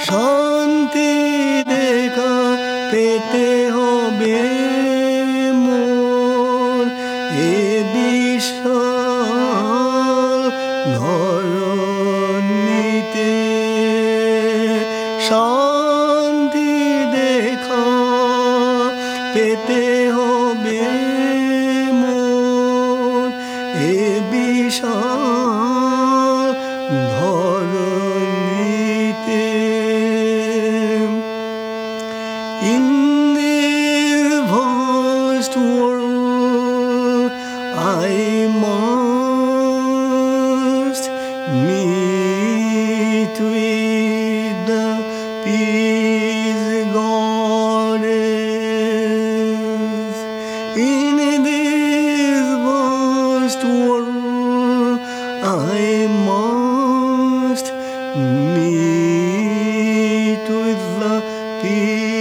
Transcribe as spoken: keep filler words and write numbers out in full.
শান্তি দেখা পেতে হবে মোর এ বিশাল ধরণীতে। শান্তি দেখা পেতে হবে মোর এ বিশাল ধরণীতে। In this vast world I must meet with the peace goddess. In this vast world I must meet with the peace